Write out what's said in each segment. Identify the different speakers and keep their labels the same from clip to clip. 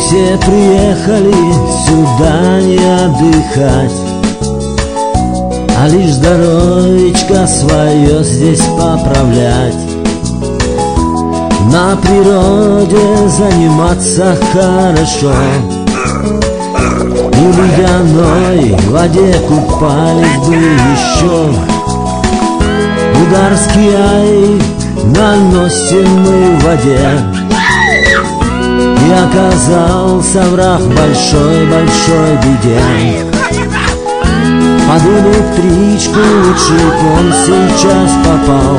Speaker 1: все приехали сюда не отдыхать, а лишь здоровечко свое здесь поправлять. На природе заниматься хорошо, и в ледяной воде купались бы еще. Ударский ай наносим мы в воде, и оказался враг в большой-большой беде. Под электричку лучше б он сейчас попал,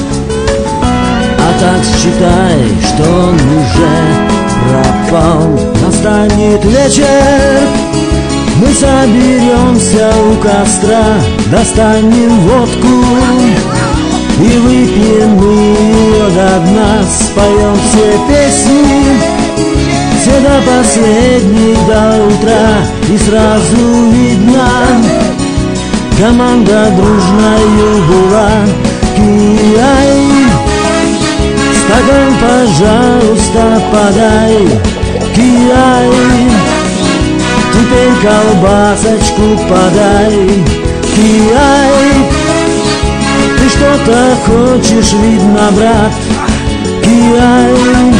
Speaker 1: а так считай, что он уже пропал. Настанет вечер, мы соберемся у костра, достанем водку и выпьем мы ее до дна. Споем все песни, все до последней, до утра, и сразу видно, команда дружною была. Кияй, стакан, пожалуйста, подай. Кияй, теперь колбасочку подай. Кияй, ты что-то хочешь, видно, брат. Кияй,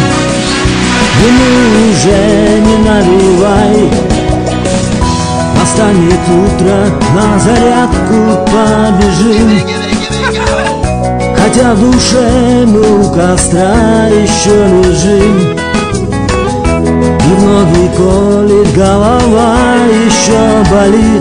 Speaker 1: ему уже не наливай. Настанет утро, на зарядку побежим, хотя в душе мы у костра еще лежим. И в ноги колет, голова еще болит,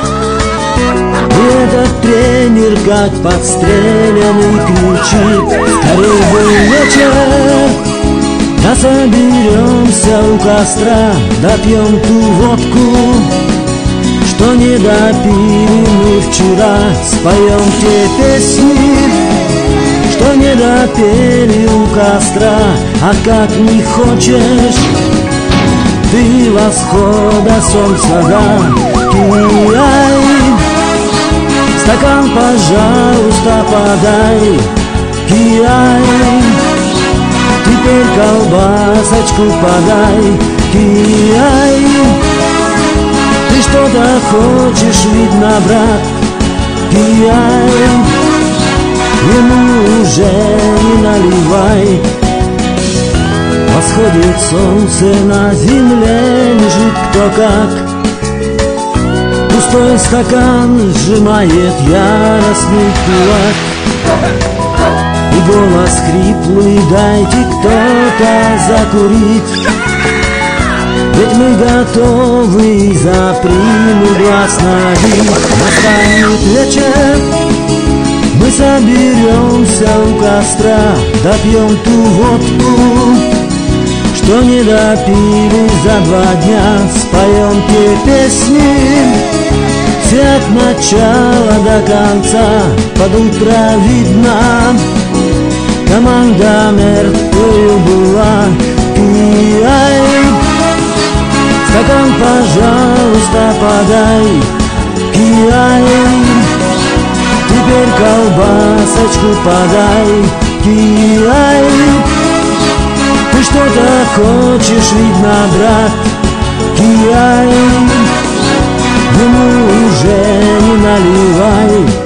Speaker 1: и этот тренер как подстреленный кричит: скорей бы вечер, да соберемся у костра, допьем ту водку, что не допили мы вчера. Споем те песни, что не допели у костра. А как не хочешь ты восхода солнца, да. Кияй, стакан, пожалуйста, подай. Кияй, теперь колбасочку подай. Кияй, ты что-то хочешь, видно, брат. Кияй, ему уже не наливай. Восходит солнце, на земле лежит кто как. Пустой стакан сжимает яростный кулак, и голос хриплый: дайте кто-то закурить. Ведь мы готовы за приму глаз набить. Настанет вечер, мы соберемся у костра, допьем ту водку, что не допили за 2 дня. Споем те песни, все от начала до конца. Под утро видно, команда мертвою была. Кияй, стакан, пожалуйста, подай. Кияй, теперь колбасочку подай. Кияй, ты что-то хочешь, видно, брат. Кияй, ему уже не наливай.